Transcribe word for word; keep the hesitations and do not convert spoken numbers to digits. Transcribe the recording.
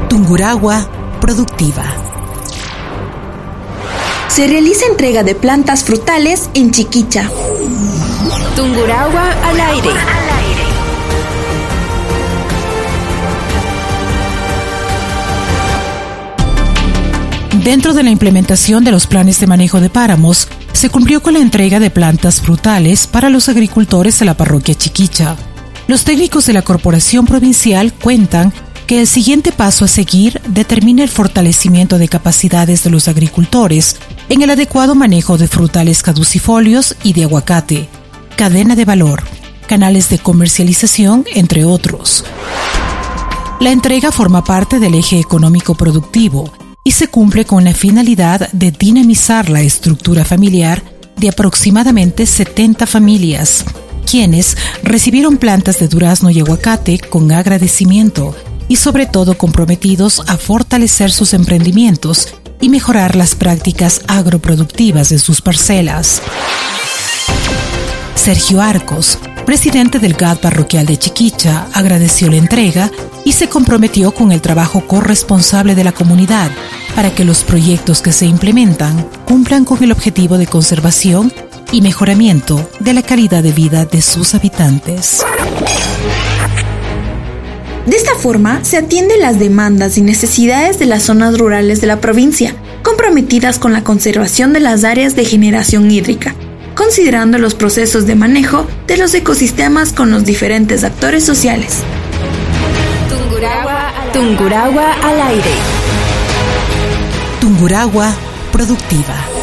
Tungurahua productiva. Se realiza entrega de plantas frutales en Chiquicha. Tungurahua al aire. Dentro de la implementación de los planes de manejo de páramos, se cumplió con la entrega de plantas frutales para los agricultores de la parroquia Chiquicha. Los técnicos de la Corporación Provincial cuentan que el siguiente paso a seguir determina el fortalecimiento de capacidades de los agricultores en el adecuado manejo de frutales caducifolios y de aguacate, cadena de valor, canales de comercialización, entre otros. La entrega forma parte del eje económico productivo y se cumple con la finalidad de dinamizar la estructura familiar de aproximadamente setenta familias, quienes recibieron plantas de durazno y aguacate con agradecimiento y sobre todo comprometidos a fortalecer sus emprendimientos y mejorar las prácticas agroproductivas de sus parcelas. Sergio Arcos, presidente del G A D parroquial de Chiquicha, agradeció la entrega y se comprometió con el trabajo corresponsable de la comunidad para que los proyectos que se implementan cumplan con el objetivo de conservación y mejoramiento de la calidad de vida de sus habitantes. De esta forma, se atienden las demandas y necesidades de las zonas rurales de la provincia, comprometidas con la conservación de las áreas de generación hídrica, considerando los procesos de manejo de los ecosistemas con los diferentes actores sociales. Tungurahua, Tungurahua al aire. Tungurahua productiva.